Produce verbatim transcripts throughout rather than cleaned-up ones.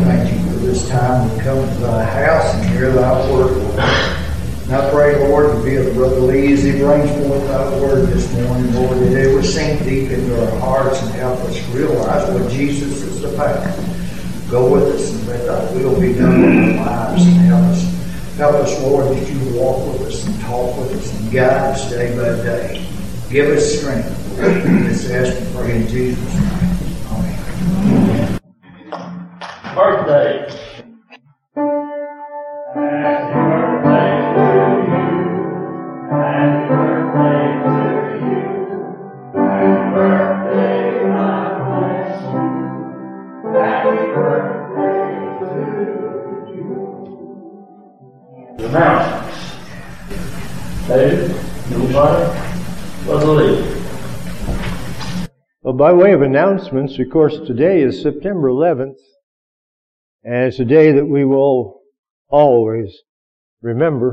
thank you for this time we come to thy house and hear thy word, Lord. And I pray, Lord, to be with Brother Lee as he brings forth thy word this morning, Lord, that it would sink deep into our hearts and help us realize what Jesus is about. Go with us and let thy will be done in our lives and help us. Help us, Lord, that you walk with us and talk with us and guide us day by day. Give us strength, Lord. This ask and pray in Jesus' name. Amen. Birthday. Happy birthday to you. Happy birthday to you. Happy birthday, God bless you. Happy birthday to you. The announcements. David, nobody? Brother Lee. Well, by way of announcements, of course, today is September eleventh, and it's a day that we will always remember.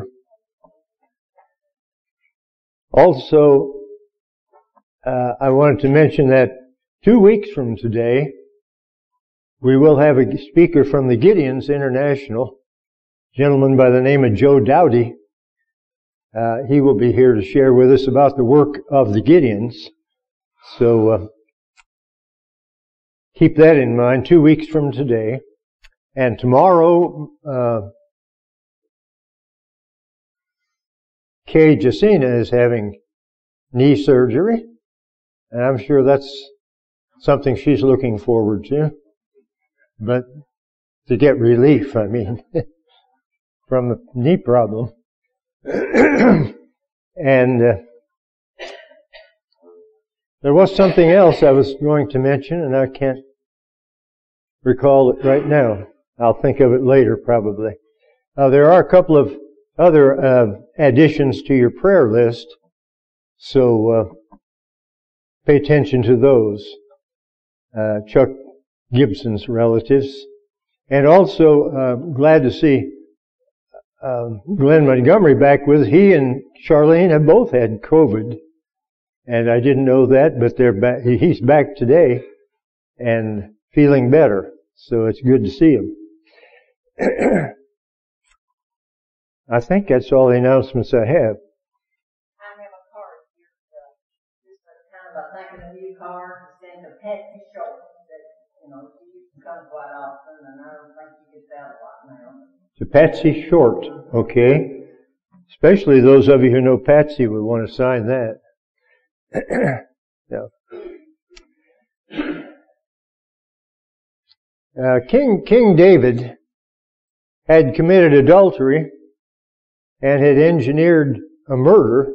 Also, uh, I wanted to mention that two weeks from today, we will have a speaker from the Gideons International, a gentleman by the name of Joe Dowdy. Uh, he will be here to share with us about the work of the Gideons. So, uh, keep that in mind, two weeks from today. And tomorrow, uh, Kay Jacina is having knee surgery. And I'm sure that's something she's looking forward to. But to get relief, I mean, from the knee problem. And uh, there was something else I was going to mention, and I can't recall it right now. I'll think of it later, probably. Uh, there are a couple of other uh, additions to your prayer list, so uh, pay attention to those. Uh, Chuck Gibson's relatives. And also, uh, glad to see Um, Glenn Montgomery back with us. He and Charlene have both had COVID, and I didn't know that, but they're back. He's back today and feeling better, so it's good to see him. I think that's all the announcements I have. I have a card here, uh, just a kind of a thank you to you card to send to Patsy Short. That, you know, she used to come quite often, and I don't think she gets out a lot now. To Patsy Short, okay. Especially those of you who know Patsy would want to sign that. yeah. uh, King King David had committed adultery and had engineered a murder,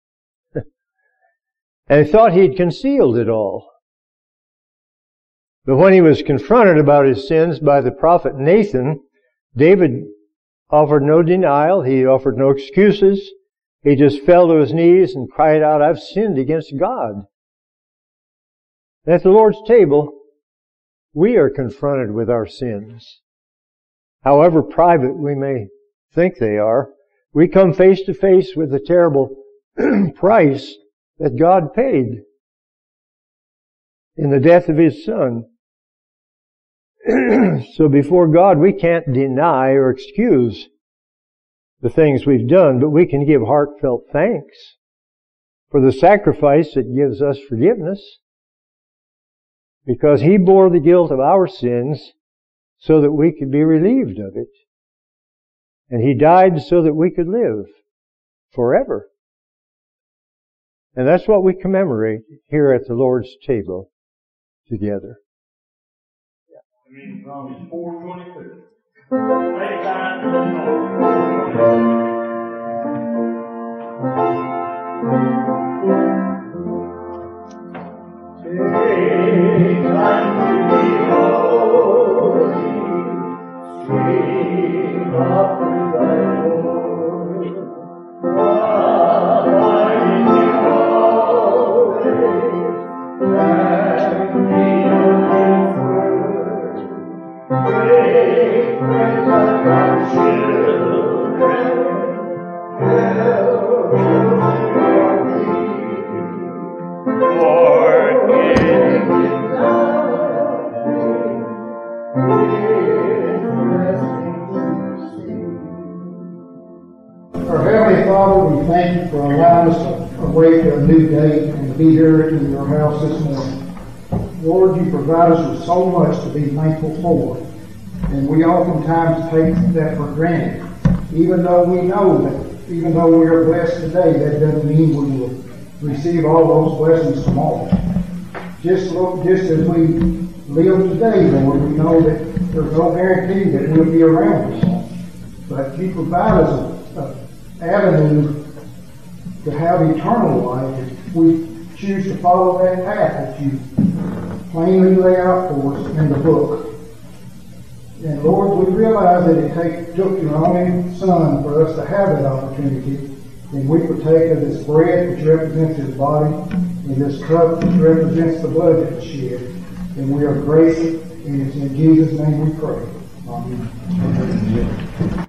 and thought he'd concealed it all. But when he was confronted about his sins by the prophet Nathan, David offered no denial. He offered no excuses. He just fell to his knees and cried out, "I've sinned against God." At the Lord's table, we are confronted with our sins. However private we may think they are, we come face to face with the terrible price that God paid in the death of His Son. So before God, we can't deny or excuse the things we've done, but we can give heartfelt thanks for the sacrifice that gives us forgiveness, because He bore the guilt of our sins so that we could be relieved of it. And He died so that we could live forever. And that's what we commemorate here at the Lord's table together. I mean, Romans four twenty-two. Take time to know. Take time to be holy. Sing up to thy Lord. Abide in Him always. And be on His word. Great friends of our children. Our Heavenly Father, we thank you for allowing us to awake a new day and to be here in your house this morning. Lord, you provide us with so much to be thankful for, and we oftentimes take that for granted. Even though we know that, even though we are blessed today, that doesn't mean we will receive all those blessings tomorrow. Just look, just as we live today, Lord, we know that there's no guarantee that we'll be around tomorrow. But you provide us an avenue to have eternal life if we choose to follow that path that you plainly lay out for us in the book. And Lord, we realize that it take, took your only Son for us to have that opportunity. And we partake of this bread which represents his body and this cup which represents the blood that was shed. And we are grateful, and it's in Jesus' name we pray. Amen. Amen.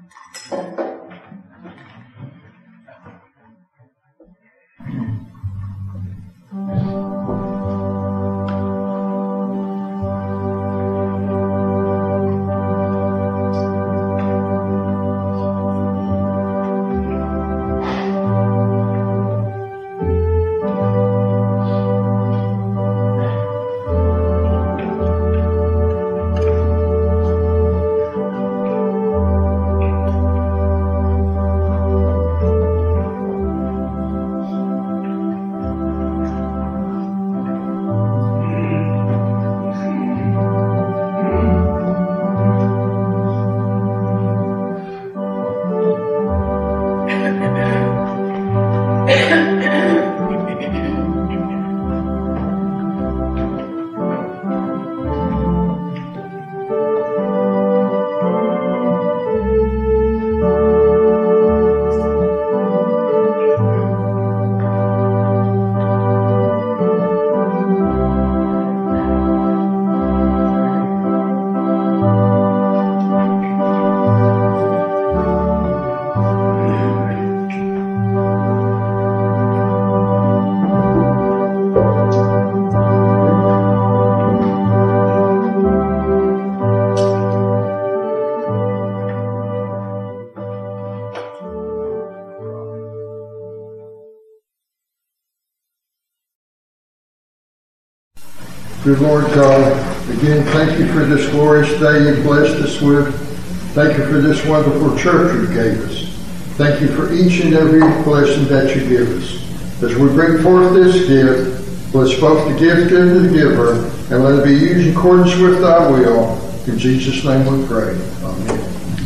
Good Lord God, again, thank you for this glorious day you blessed us with. Thank you for this wonderful church you gave us. Thank you for each and every blessing that you give us. As we bring forth this gift, bless both the gift and the giver, and let it be used in accordance with thy will. In Jesus' name we pray. Amen.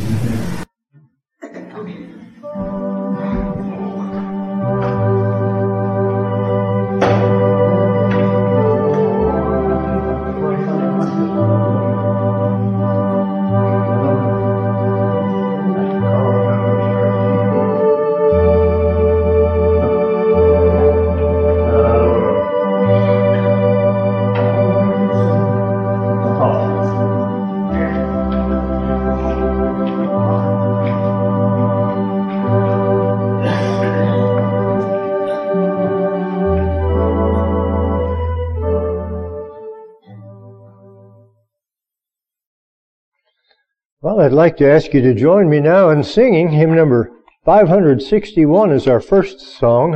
Well, I'd like to ask you to join me now in singing hymn number five hundred sixty-one as our first song,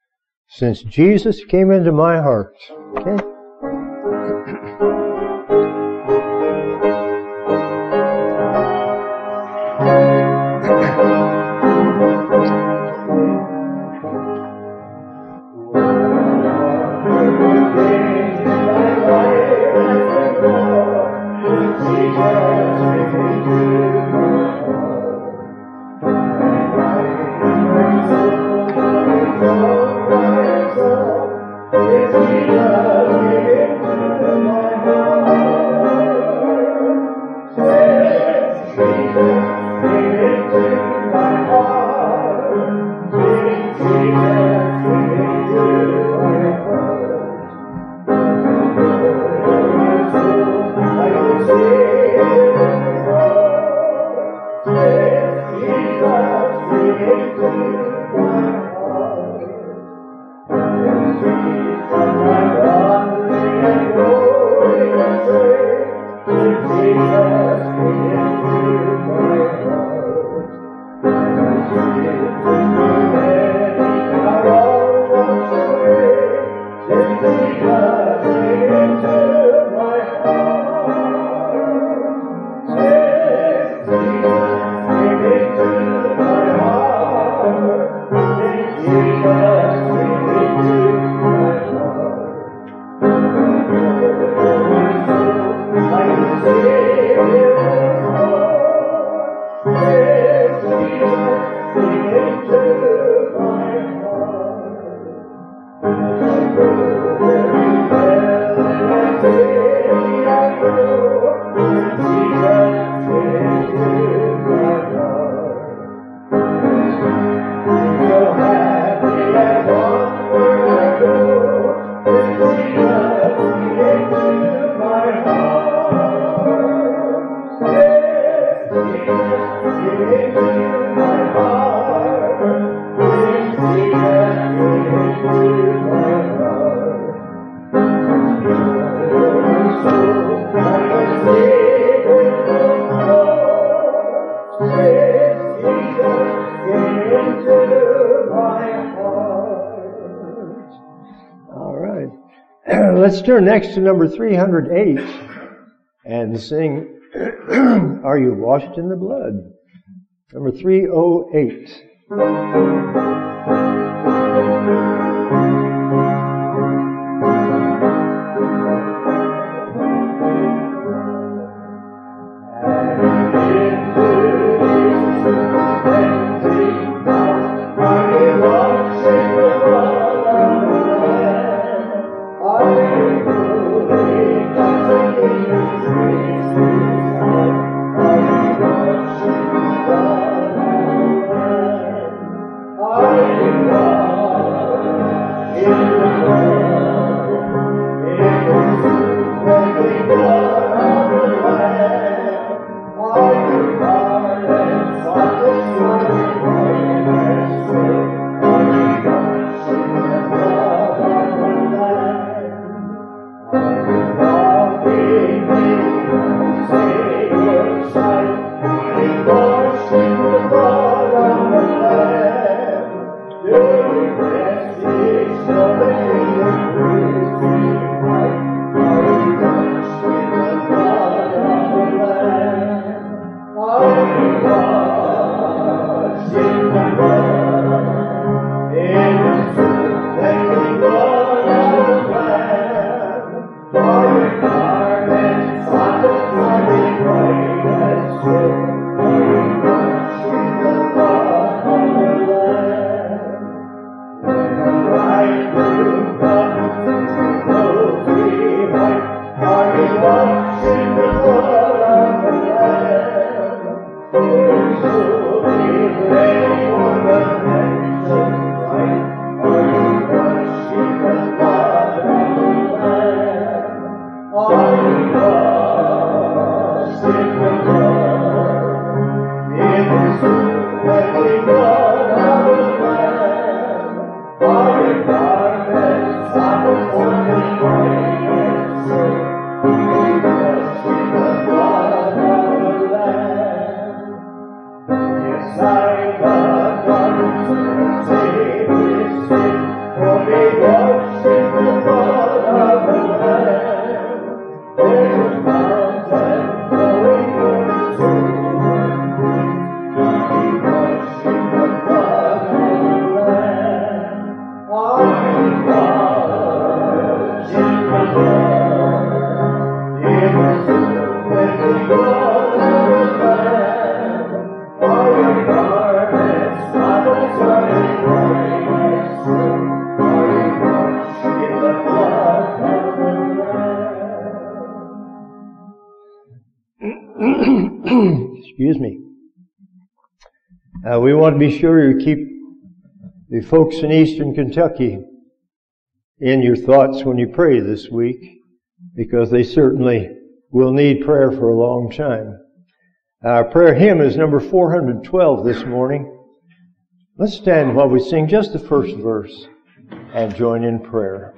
Since Jesus Came Into My Heart. Okay? Jesus, Let's turn next to number three hundred eight and sing, Are You Washed in the Blood? Number three oh eight. Excuse me. Uh, we want to be sure you keep the folks in Eastern Kentucky in your thoughts when you pray this week, because they certainly will need prayer for a long time. Our prayer hymn is number four hundred twelve this morning. Let's stand while we sing just the first verse and join in prayer.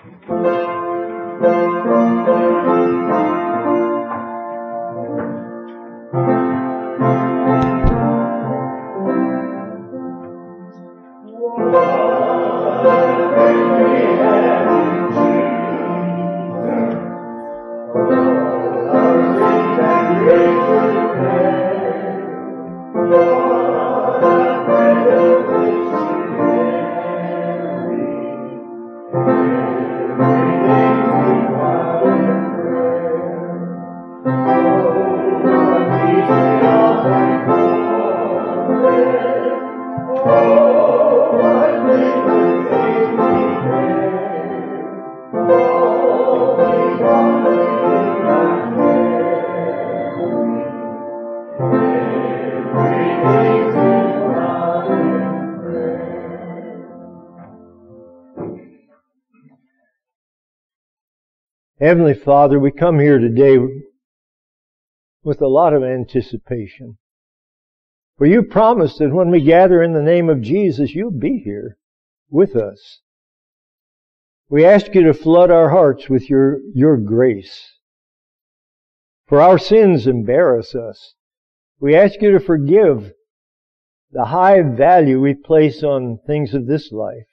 Thank you. Heavenly Father, we come here today with a lot of anticipation. For you promised that when we gather in the name of Jesus, you'll be here with us. We ask you to flood our hearts with your, your grace. For our sins embarrass us. We ask you to forgive the high value we place on things of this life.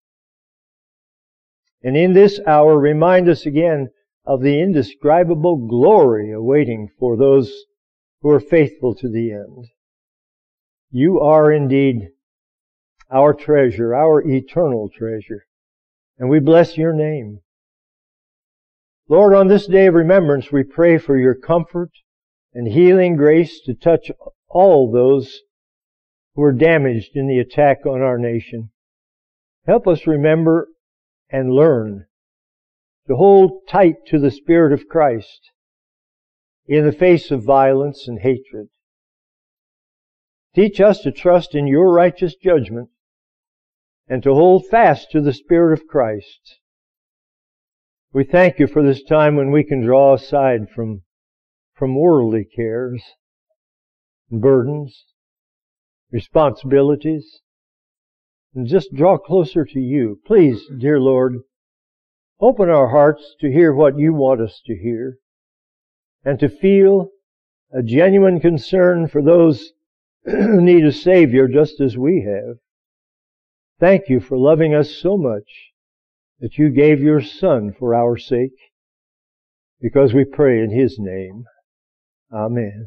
And in this hour, remind us again of the indescribable glory awaiting for those who are faithful to the end. You are indeed our treasure, our eternal treasure, and we bless your name. Lord, on this day of remembrance, we pray for your comfort and healing grace to touch all those who were damaged in the attack on our nation. Help us remember and learn to hold tight to the Spirit of Christ in the face of violence and hatred. Teach us to trust in your righteous judgment and to hold fast to the Spirit of Christ. We thank you for this time when we can draw aside from, from worldly cares and burdens, responsibilities, and just draw closer to you. Please, dear Lord, open our hearts to hear what you want us to hear and to feel a genuine concern for those who need a Savior just as we have. Thank you for loving us so much that you gave your Son for our sake, because we pray in His name. Amen.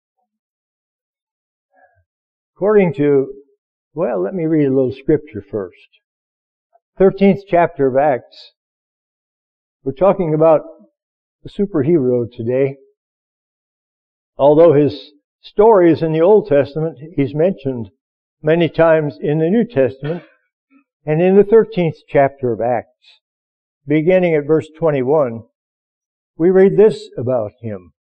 According to, well, let me read a little scripture first. thirteenth chapter of Acts. We're talking about a superhero today. Although his story is in the Old Testament, he's mentioned many times in the New Testament and in the thirteenth chapter of Acts. Beginning at verse twenty-one, we read this about him.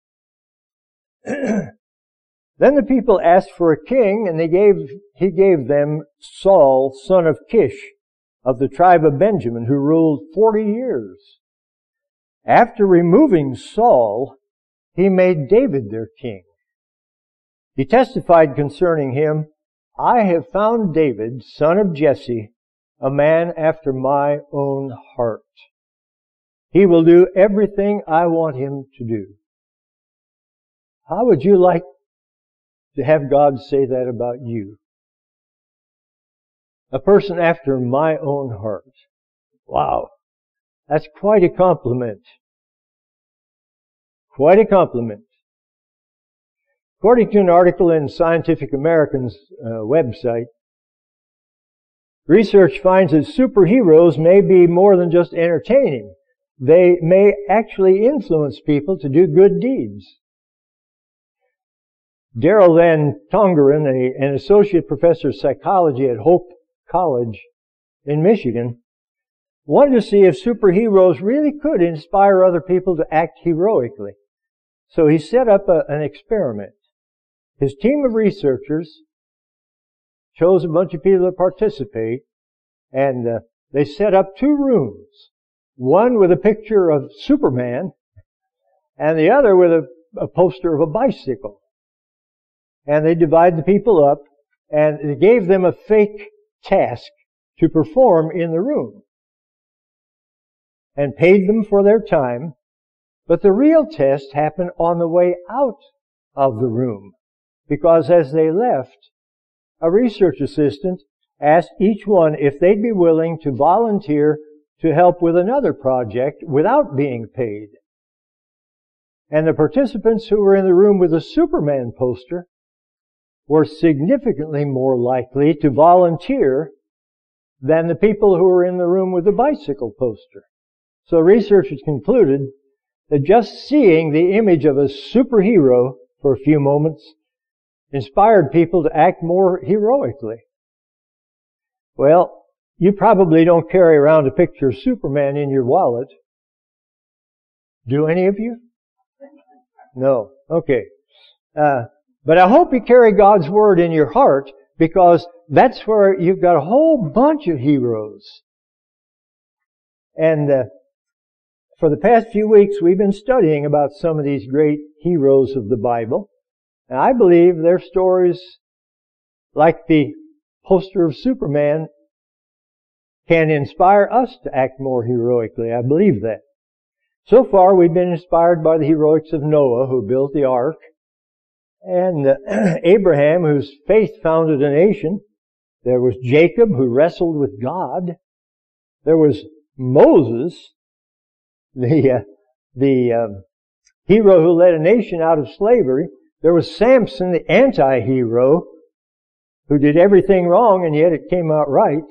Then the people asked for a king, and they gave, he gave them Saul, son of Kish, of the tribe of Benjamin, who ruled forty years. After removing Saul, he made David their king. He testified concerning him, I have found David, son of Jesse, a man after my own heart. He will do everything I want him to do. How would you like to have God say that about you? A person after my own heart. Wow. That's quite a compliment. Quite a compliment. According to an article in Scientific American's uh, website, research finds that superheroes may be more than just entertaining. They may actually influence people to do good deeds. Daryl Van Tongeren, a, an associate professor of psychology at Hope College in Michigan, wanted to see if superheroes really could inspire other people to act heroically. So he set up a, an experiment. His team of researchers chose a bunch of people to participate, and uh, they set up two rooms. One with a picture of Superman, and the other with a, a poster of a bicycle. And they divided the people up, and they gave them a fake task to perform in the room, and paid them for their time. But the real test happened on the way out of the room, because as they left, a research assistant asked each one if they'd be willing to volunteer to help with another project without being paid. And the participants who were in the room with the Superman poster were significantly more likely to volunteer than the people who were in the room with the bicycle poster. So researchers concluded that just seeing the image of a superhero for a few moments inspired people to act more heroically. Well, you probably don't carry around a picture of Superman in your wallet. Do any of you? No. Okay. Uh, but I hope you carry God's Word in your heart, because that's where you've got a whole bunch of heroes. And uh, for the past few weeks, we've been studying about some of these great heroes of the Bible. And I believe their stories, like the poster of Superman, can inspire us to act more heroically. I believe that. So far, we've been inspired by the heroics of Noah, who built the ark, and uh, Abraham, whose faith founded a nation. There was Jacob, who wrestled with God. There was Moses, the uh, the um, hero who led a nation out of slavery. There was Samson, the anti-hero, who did everything wrong and yet it came out right.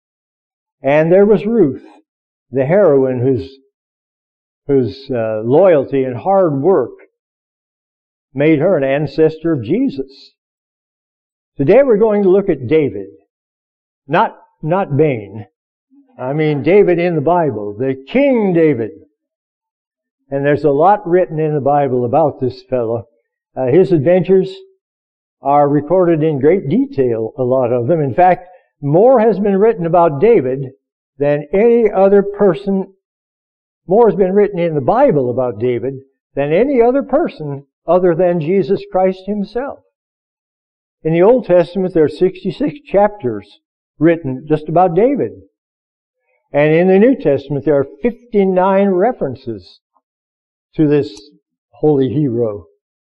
And there was Ruth, the heroine whose whose uh, loyalty and hard work made her an ancestor of Jesus. Today we're going to look at David. Not, not Bain. I mean David in the Bible, the King David. And there's a lot written in the Bible about this fellow. Uh, his adventures are recorded in great detail, a lot of them. In fact, more has been written about David than any other person. More has been written in the Bible about David than any other person other than Jesus Christ Himself. In the Old Testament, there are sixty-six chapters written just about David. And in the New Testament, there are fifty-nine references to this holy hero.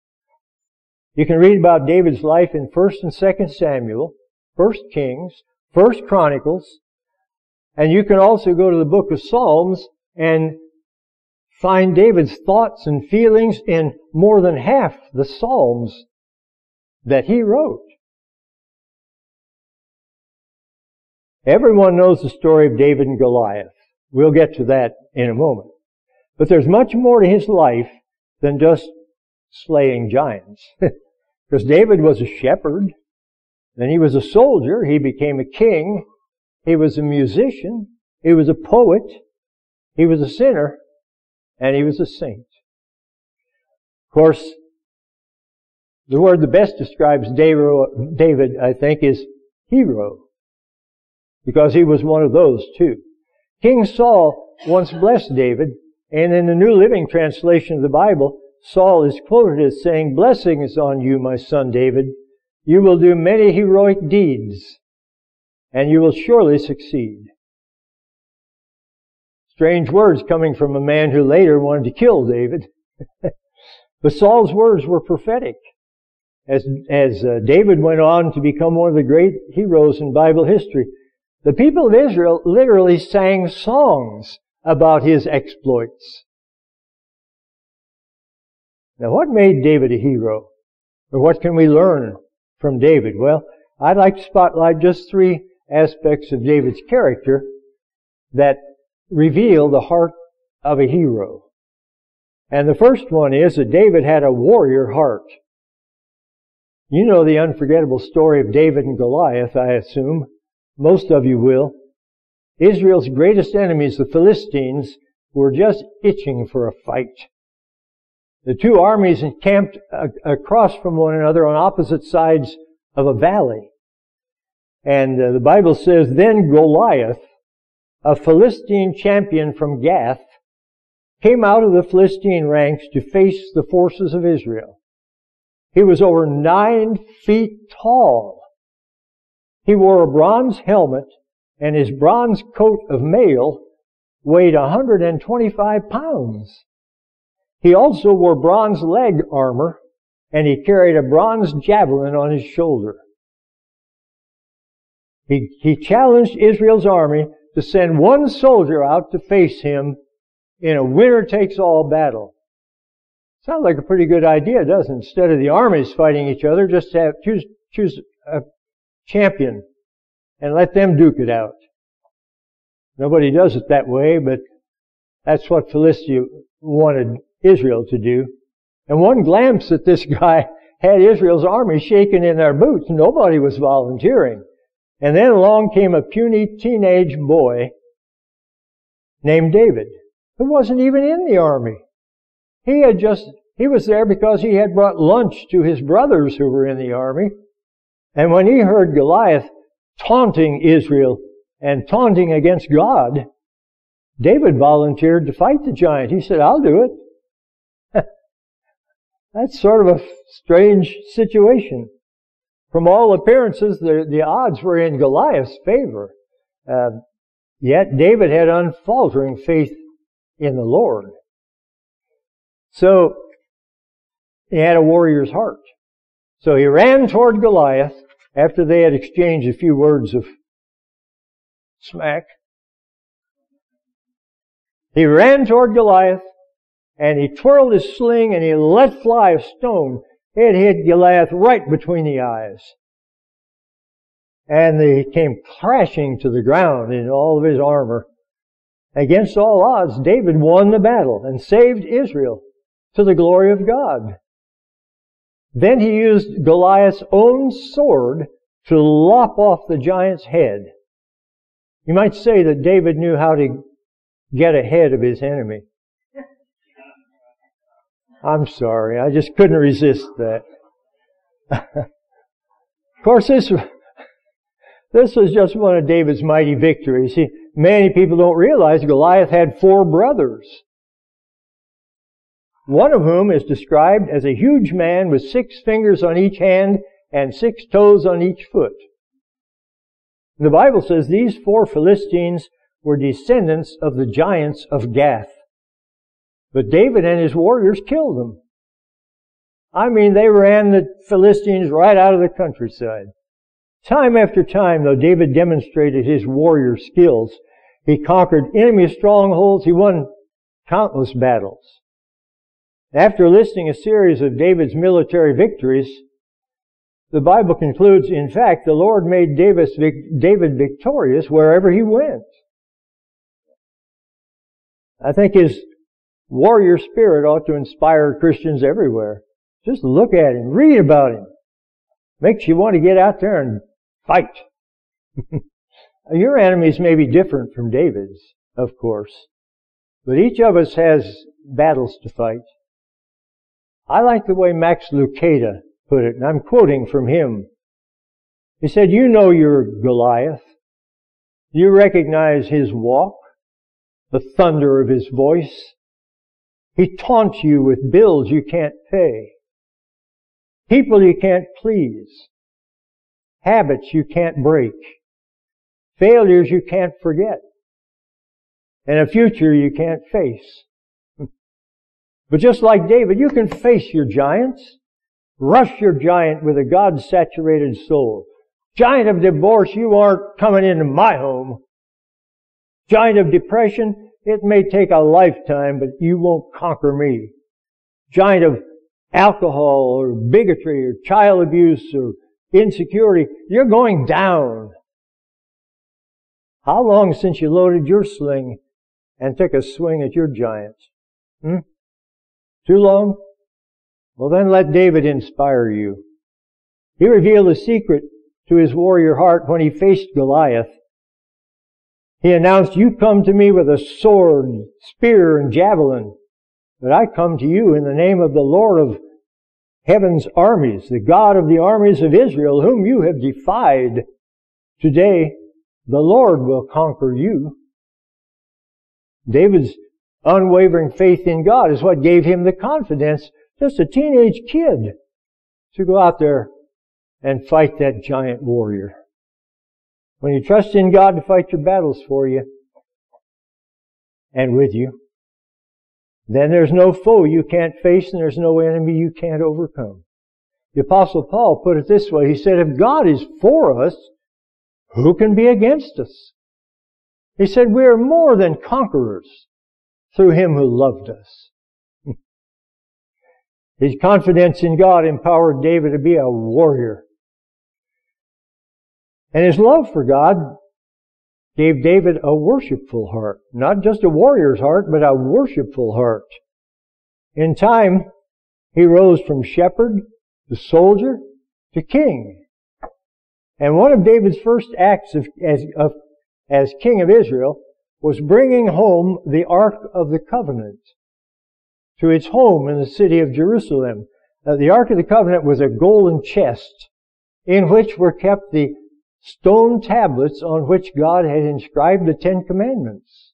You can read about David's life in First and Second Samuel, First Kings, First Chronicles, and you can also go to the book of Psalms and find David's thoughts and feelings in more than half the Psalms that he wrote. Everyone knows the story of David and Goliath. We'll get to that in a moment. But there's much more to his life than just slaying giants. Because David was a shepherd, then he was a soldier, he became a king, he was a musician, he was a poet, he was a sinner, and he was a saint. Of course, the word that best describes David, I think, is hero. Because he was one of those too. King Saul once blessed David, and in the New Living Translation of the Bible, Saul is quoted as saying, "Blessings on you, my son David. You will do many heroic deeds, and you will surely succeed." Strange words coming from a man who later wanted to kill David. But Saul's words were prophetic. As, as uh, David went on to become one of the great heroes in Bible history, the people of Israel literally sang songs about his exploits. Now, what made David a hero? Or what can we learn from David? Well, I'd like to spotlight just three aspects of David's character that reveal the heart of a hero. And the first one is that David had a warrior heart. You know the unforgettable story of David and Goliath, I assume. Most of you will. Israel's greatest enemies, the Philistines, were just itching for a fight. The two armies encamped across from one another on opposite sides of a valley. And uh, the Bible says, "Then Goliath, a Philistine champion from Gath, came out of the Philistine ranks to face the forces of Israel. He was over nine feet tall. He wore a bronze helmet, and his bronze coat of mail weighed one hundred twenty-five pounds. He also wore bronze leg armor, and he carried a bronze javelin on his shoulder." He, he challenged Israel's army to send one soldier out to face him in a winner-takes-all battle. Sounds like a pretty good idea, doesn't it? Instead of the armies fighting each other, just have, choose, choose a champion and let them duke it out. Nobody does it that way, but that's what Philistia wanted Israel to do. And one glance at this guy had Israel's army shaking in their boots. Nobody was volunteering. And then along came a puny teenage boy named David, who wasn't even in the army. He had just, he was there because he had brought lunch to his brothers who were in the army. And when he heard Goliath taunting Israel and taunting against God, David volunteered to fight the giant. He said, I'll do it. That's sort of a strange situation. From all appearances, the, the odds were in Goliath's favor. Uh, yet David had unfaltering faith in the Lord. So, he had a warrior's heart. So he ran toward Goliath after they had exchanged a few words of smack. He ran toward Goliath, and he twirled his sling, and he let fly a stone. It hit Goliath right between the eyes. And he came crashing to the ground in all of his armor. Against all odds, David won the battle and saved Israel to the glory of God. Then he used Goliath's own sword to lop off the giant's head. You might say that David knew how to get ahead of his enemy. I'm sorry, I just couldn't resist that. Of course, this, this was just one of David's mighty victories. See, many people don't realize Goliath had four brothers, one of whom is described as a huge man with six fingers on each hand and six toes on each foot. The Bible says these four Philistines were descendants of the giants of Gath. But David and his warriors killed them. I mean, they ran the Philistines right out of the countryside. Time after time, though David demonstrated his warrior skills, he conquered enemy strongholds, he won countless battles. After listing a series of David's military victories, the Bible concludes, in fact, the Lord made David victorious wherever he went. I think his warrior spirit ought to inspire Christians everywhere. Just look at him, read about him. Makes you want to get out there and fight. Your enemies may be different from David's, of course, but each of us has battles to fight. I like the way Max Lucado put it, and I'm quoting from him. He said, you know your Goliath. You recognize his walk, the thunder of his voice. He taunts you with bills you can't pay, people you can't please, habits you can't break, failures you can't forget, and a future you can't face. But just like David, you can face your giants. Rush your giant with a God-saturated soul. Giant of divorce, you aren't coming into my home. Giant of depression, it may take a lifetime, but you won't conquer me. Giant of alcohol or bigotry or child abuse or insecurity, you're going down. How long since you loaded your sling and took a swing at your giants? Hmm? Too long? Well, then let David inspire you. He revealed a secret to his warrior heart when he faced Goliath. He announced, you come to me with a sword, spear, and javelin, but I come to you in the name of the Lord of heaven's armies, the God of the armies of Israel, whom you have defied. Today, the Lord will conquer you. David's unwavering faith in God is what gave him the confidence, just a teenage kid, to go out there and fight that giant warrior. When you trust in God to fight your battles for you and with you, then there's no foe you can't face and there's no enemy you can't overcome. The Apostle Paul put it this way. He said, if God is for us, who can be against us? He said, we are more than conquerors through Him who loved us. His confidence in God empowered David to be a warrior. And his love for God gave David a worshipful heart. Not just a warrior's heart, but a worshipful heart. In time, he rose from shepherd to soldier to king. And one of David's first acts of, as, of, as king of Israel was bringing home the Ark of the Covenant to its home in the city of Jerusalem. Uh, the Ark of the Covenant was a golden chest in which were kept the stone tablets on which God had inscribed the Ten Commandments.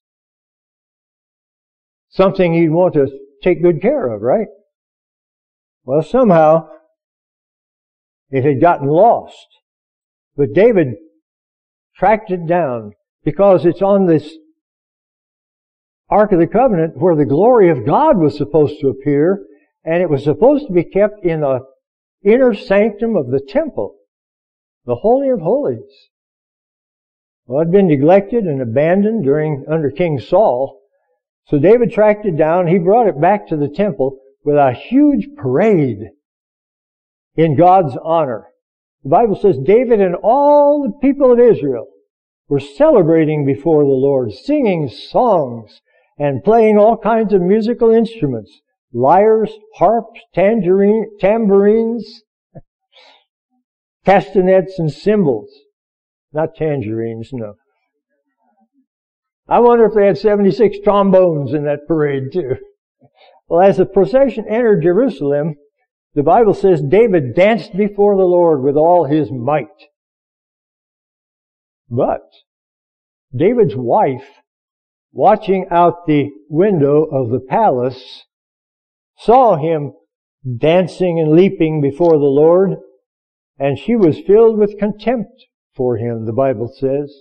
Something you'd want to take good care of, right? Well, somehow it had gotten lost. But David tracked it down because it's on this Ark of the Covenant where the glory of God was supposed to appear, and it was supposed to be kept in the inner sanctum of the temple, the Holy of Holies. Well, it had been neglected and abandoned during under King Saul. So David tracked it down. He brought it back to the temple with a huge parade in God's honor. The Bible says David and all the people of Israel were celebrating before the Lord, singing songs and playing all kinds of musical instruments, lyres, harps, tangerine, tambourines, castanets, and cymbals. Not tangerines, no. I wonder if they had seventy-six trombones in that parade too. Well, as the procession entered Jerusalem, the Bible says David danced before the Lord with all his might. But David's wife, watching out the window of the palace, saw him dancing and leaping before the Lord, and she was filled with contempt for him, the Bible says.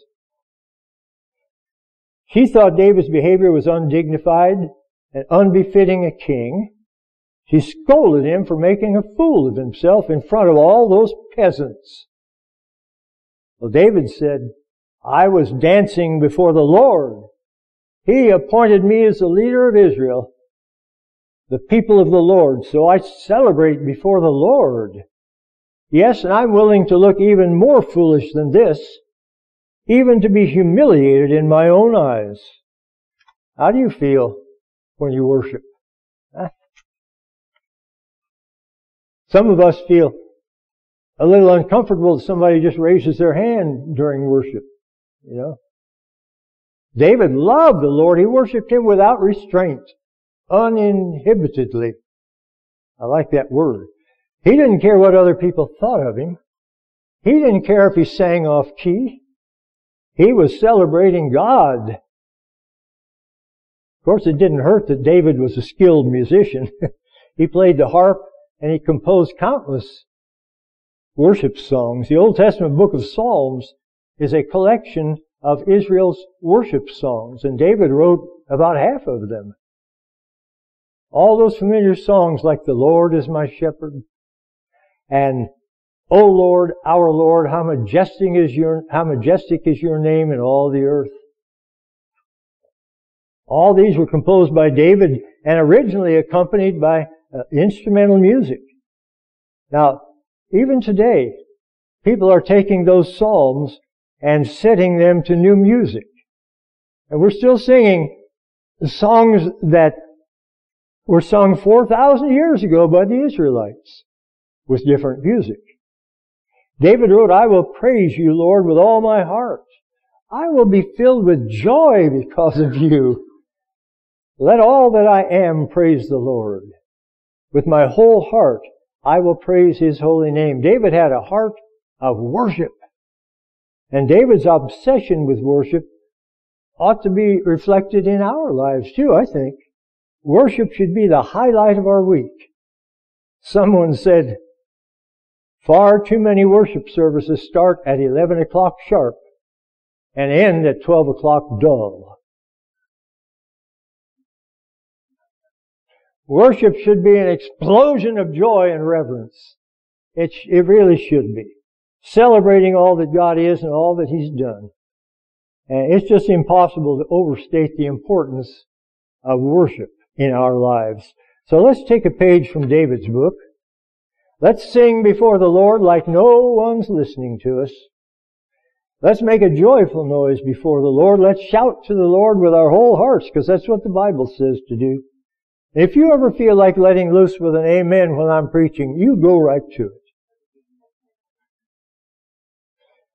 She thought David's behavior was undignified and unbefitting a king. She scolded him for making a fool of himself in front of all those peasants. Well, David said, I was dancing before the Lord. He appointed me as the leader of Israel, the people of the Lord, so I celebrate before the Lord. Yes, and I'm willing to look even more foolish than this, even to be humiliated in my own eyes. How do you feel when you worship? Huh? Some of us feel a little uncomfortable if somebody just raises their hand during worship, you know. David loved the Lord. He worshiped Him without restraint, uninhibitedly. I like that word. He didn't care what other people thought of Him. He didn't care if He sang off key. He was celebrating God. Of course, it didn't hurt that David was a skilled musician. He played the harp and he composed countless worship songs. The Old Testament book of Psalms is a collection of Israel's worship songs, and David wrote about half of them. All those familiar songs like "The Lord is my shepherd" and "O Lord, our Lord, how majestic is your, how majestic is your name in all the earth." All these were composed by David and originally accompanied by uh, instrumental music. Now, even today, people are taking those psalms and setting them to new music. And we're still singing the songs that were sung four thousand years ago by the Israelites with different music. David wrote, I will praise you, Lord, with all my heart. I will be filled with joy because of you. Let all that I am praise the Lord. With my whole heart, I will praise His holy name. David had a heart of worship. And David's obsession with worship ought to be reflected in our lives too, I think. Worship should be the highlight of our week. Someone said, far too many worship services start at eleven o'clock sharp and end at twelve o'clock dull. Worship should be an explosion of joy and reverence. It, it really should be. Celebrating all that God is and all that He's done. And it's just impossible to overstate the importance of worship in our lives. So let's take a page from David's book. Let's sing before the Lord like no one's listening to us. Let's make a joyful noise before the Lord. Let's shout to the Lord with our whole hearts, because that's what the Bible says to do. If you ever feel like letting loose with an amen when I'm preaching, you go right to it.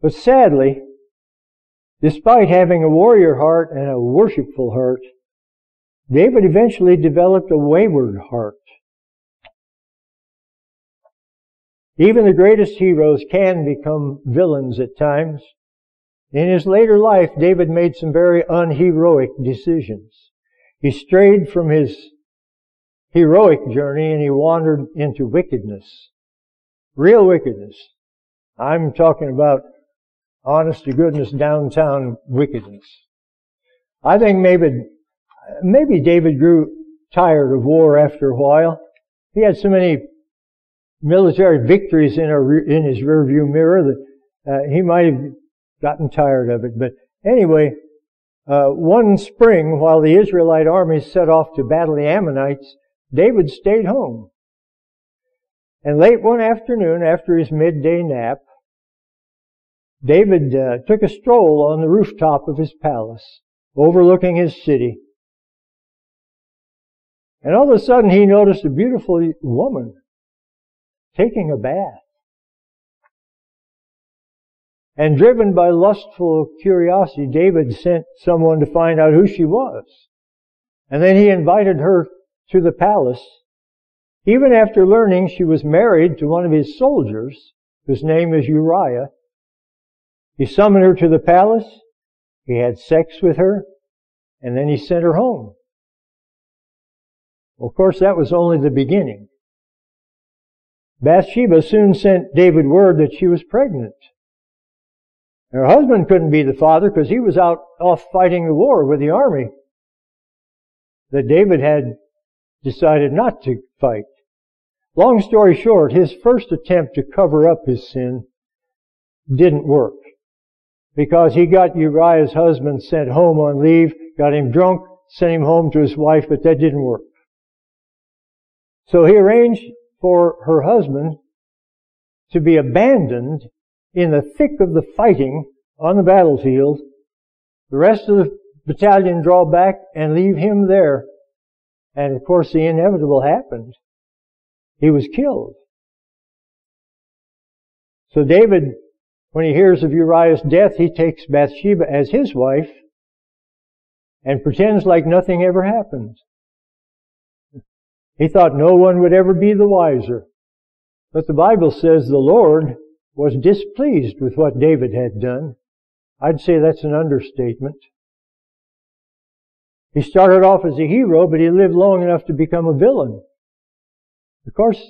But sadly, despite having a warrior heart and a worshipful heart, David eventually developed a wayward heart. Even the greatest heroes can become villains at times. In his later life, David made some very unheroic decisions. He strayed from his heroic journey and he wandered into wickedness. Real wickedness. I'm talking about honest to goodness downtown wickedness. I think maybe, maybe David grew tired of war after a while. He had so many military victories in, a, in his rearview mirror that uh, he might have gotten tired of it. But anyway, uh, one spring while the Israelite armies set off to battle the Ammonites, David stayed home. And late one afternoon, after his midday nap, David uh, took a stroll on the rooftop of his palace, overlooking his city. And all of a sudden he noticed a beautiful woman taking a bath. And driven by lustful curiosity, David sent someone to find out who she was. And then he invited her to the palace, even after learning she was married to one of his soldiers, whose name is Uriah. He summoned her to the palace, he had sex with her, and then he sent her home. Of course, that was only the beginning. Bathsheba soon sent David word that she was pregnant. Her husband couldn't be the father because he was out off fighting the war with the army that David had decided not to fight. Long story short, his first attempt to cover up his sin didn't work because he got Uriah's husband sent home on leave, got him drunk, sent him home to his wife, but that didn't work. So he arranged for her husband to be abandoned in the thick of the fighting on the battlefield, the rest of the battalion draw back and leave him there. And of course the inevitable happened. He was killed. So David, when he hears of Uriah's death, he takes Bathsheba as his wife and pretends like nothing ever happened. He thought no one would ever be the wiser. But the Bible says the Lord was displeased with what David had done. I'd say that's an understatement. He started off as a hero, but he lived long enough to become a villain. Of course,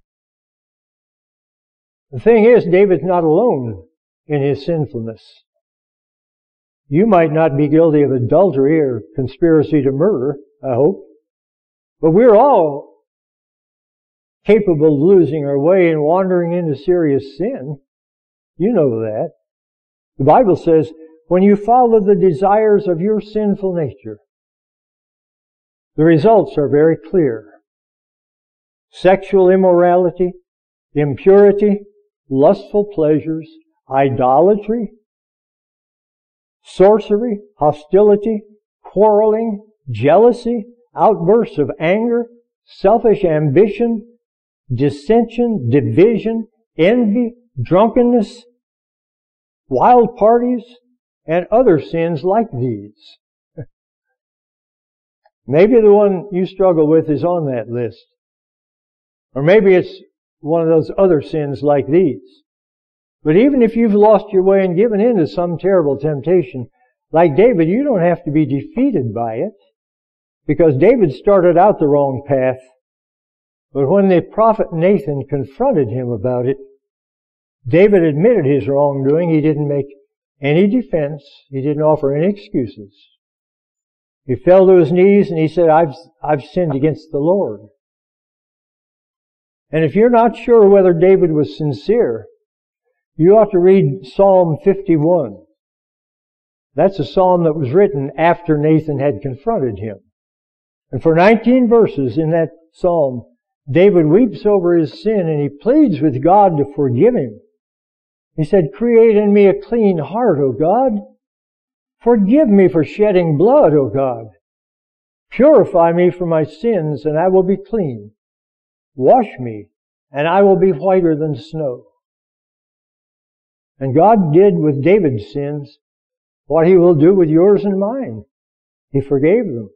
the thing is, David's not alone in his sinfulness. You might not be guilty of adultery or conspiracy to murder, I hope. But we're all capable of losing our way and wandering into serious sin. You know that. The Bible says, when you follow the desires of your sinful nature, the results are very clear. Sexual immorality, impurity, lustful pleasures, idolatry, sorcery, hostility, quarreling, jealousy, outbursts of anger, selfish ambition, dissension, division, envy, drunkenness, wild parties, and other sins like these. Maybe the one you struggle with is on that list. Or maybe it's one of those other sins like these. But even if you've lost your way and given in to some terrible temptation, like David, you don't have to be defeated by it. Because David started out the wrong path. But when the prophet Nathan confronted him about it, David admitted his wrongdoing. He didn't make any defense. He didn't offer any excuses. He fell to his knees and he said, I've, I've sinned against the Lord. And if you're not sure whether David was sincere, you ought to read Psalm fifty-one. That's a psalm that was written after Nathan had confronted him. And for nineteen verses in that psalm, David weeps over his sin and he pleads with God to forgive him. He said, create in me a clean heart, O God. Forgive me for shedding blood, O God. Purify me from my sins and I will be clean. Wash me and I will be whiter than snow. And God did with David's sins what He will do with yours and mine. He forgave them.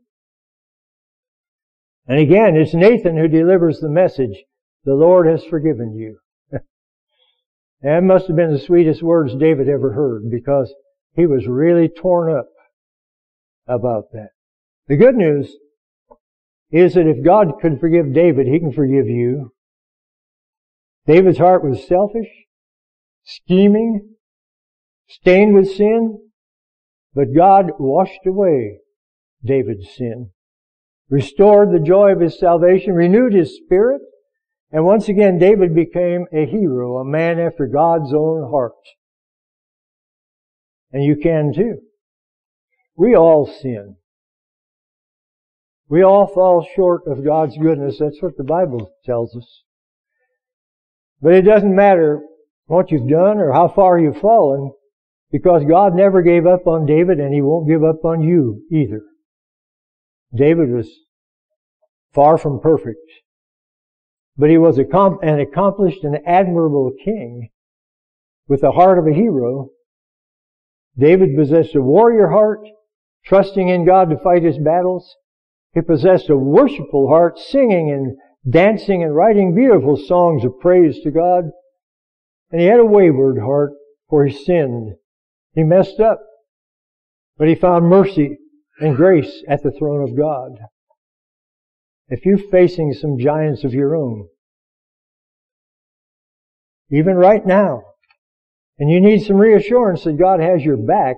And again, it's Nathan who delivers the message, the Lord has forgiven you. That must have been the sweetest words David ever heard, because he was really torn up about that. The good news is that if God could forgive David, He can forgive you. David's heart was selfish, scheming, stained with sin, but God washed away David's sin, restored the joy of his salvation, renewed his spirit, and once again David became a hero, a man after God's own heart. And you can too. We all sin. We all fall short of God's goodness. That's what the Bible tells us. But it doesn't matter what you've done or how far you've fallen, because God never gave up on David, and He won't give up on you either. David was far from perfect, but he was an accomplished and admirable king with the heart of a hero. David possessed a warrior heart, trusting in God to fight his battles. He possessed a worshipful heart, singing and dancing and writing beautiful songs of praise to God. And he had a wayward heart, for he sinned. He messed up, but he found mercy and grace at the throne of God. If you're facing some giants of your own, even right now, and you need some reassurance that God has your back,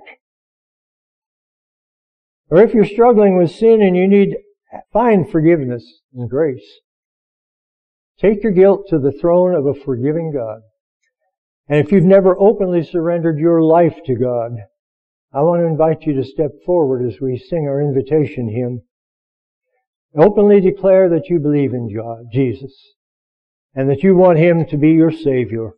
or if you're struggling with sin and you need find forgiveness and grace, take your guilt to the throne of a forgiving God. And if you've never openly surrendered your life to God, I want to invite you to step forward as we sing our invitation hymn. Openly declare that you believe in God, Jesus, and that you want Him to be your Savior.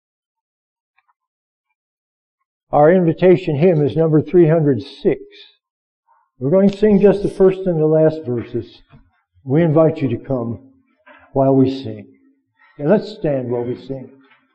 Our invitation hymn is number three hundred six. We're going to sing just the first and the last verses. We invite you to come while we sing. And let's stand while we sing.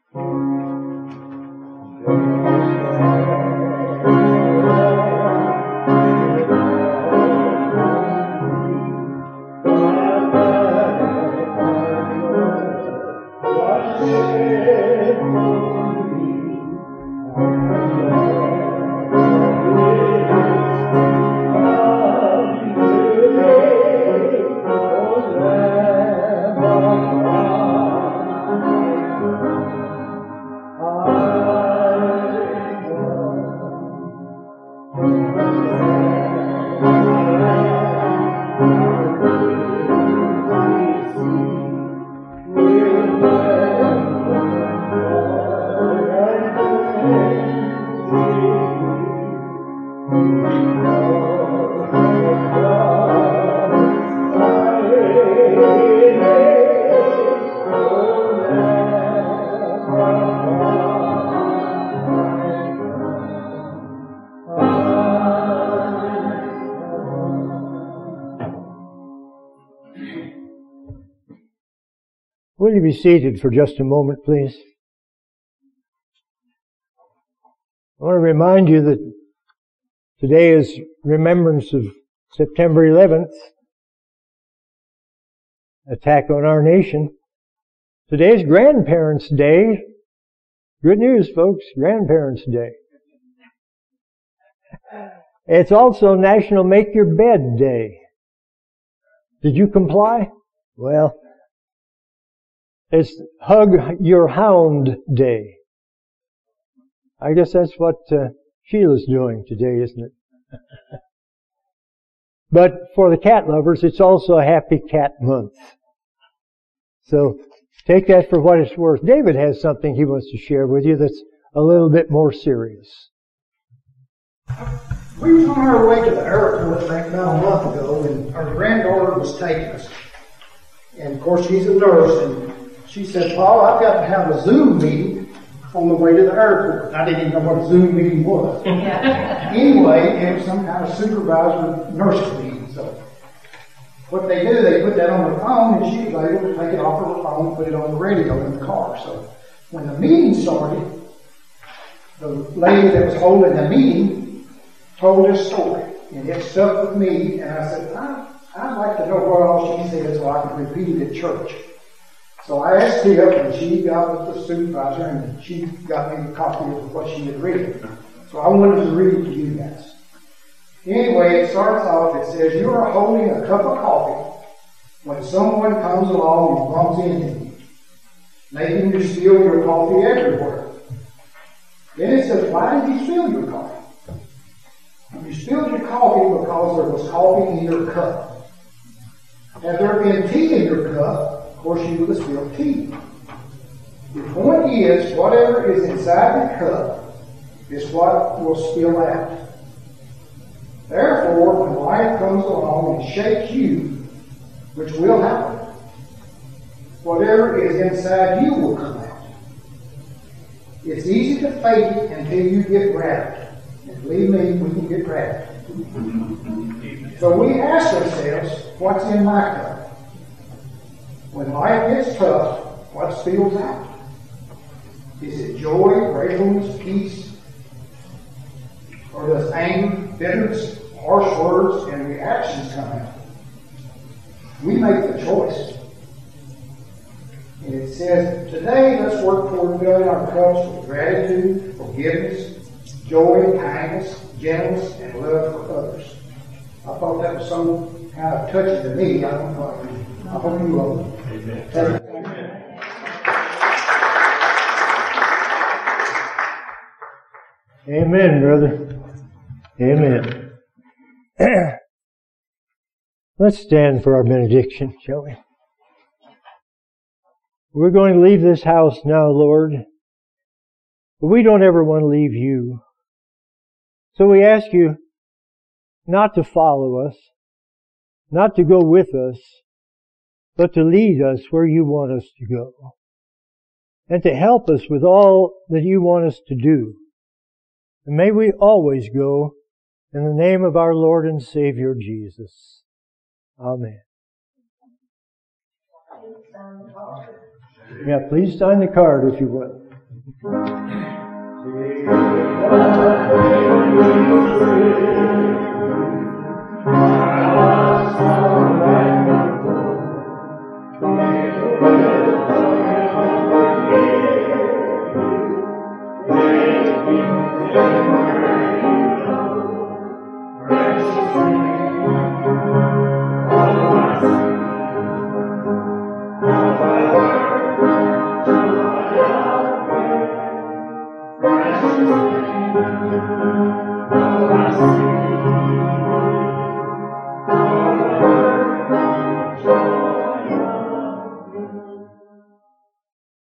Will you be seated for just a moment, please? I want to remind you that today is remembrance of September eleventh, attack on our nation. Today is Grandparents' Day. Good news, folks, Grandparents' Day. It's also National Make Your Bed Day. Did you comply? Well, it's Hug Your Hound Day. I guess that's what uh, Sheila's doing today, isn't it? But for the cat lovers, it's also a Happy Cat Month. So take that for what it's worth. David has something he wants to share with you that's a little bit more serious. We was on our way to the airport back about a month ago, and our granddaughter was taking us. And of course, she's a nurse, and she said, "Paul, I've got to have a Zoom meeting on the way to the airport." I didn't even know what a Zoom meeting was. Anyway, it was some kind of supervisor nurses meeting. So what they do, they put that on her phone, and she was able to take it off of her phone and put it on the radio in the car. So when the meeting started, the lady that was holding the meeting told this story, and it stuck with me, and I said, I, I'd like to know what all she said so I can repeat it at church. So I asked Tiff, and she got with the supervisor, and she got me a copy of what she had read. So I wanted to read it to you guys. Anyway, it starts off, it says, you are holding a cup of coffee when someone comes along and bumps into you, making you spill your coffee everywhere. Then it says, why did you spill your coffee? You spilled your coffee because there was coffee in your cup. Had there been tea in your cup, of course you would have spilled tea. The point is, whatever is inside the cup is what will spill out. Therefore, when life comes along and shakes you, which will happen, whatever is inside you will come out. It's easy to fake it until you get grabbed. And believe me, we can get grabbed. So we ask ourselves, what's in my cup? When life gets tough, what spills out? Is it joy, gratefulness, peace? Or does anger, bitterness, harsh words, and reactions come out? We make the choice. And it says, today let's work toward filling our cups with gratitude, forgiveness, joy, kindness, gentleness, and love for others. I thought that was so kind of touching to me. I don't know. I hope you will. Amen. Amen, brother. Amen. Let's stand for our benediction, shall we? We're going to leave this house now, Lord, but we don't ever want to leave you. So we ask you not to follow us, not to go with us, but to lead us where you want us to go, and to help us with all that you want us to do. And may we always go in the name of our Lord and Savior Jesus. Amen. Yeah, please sign the card if you would.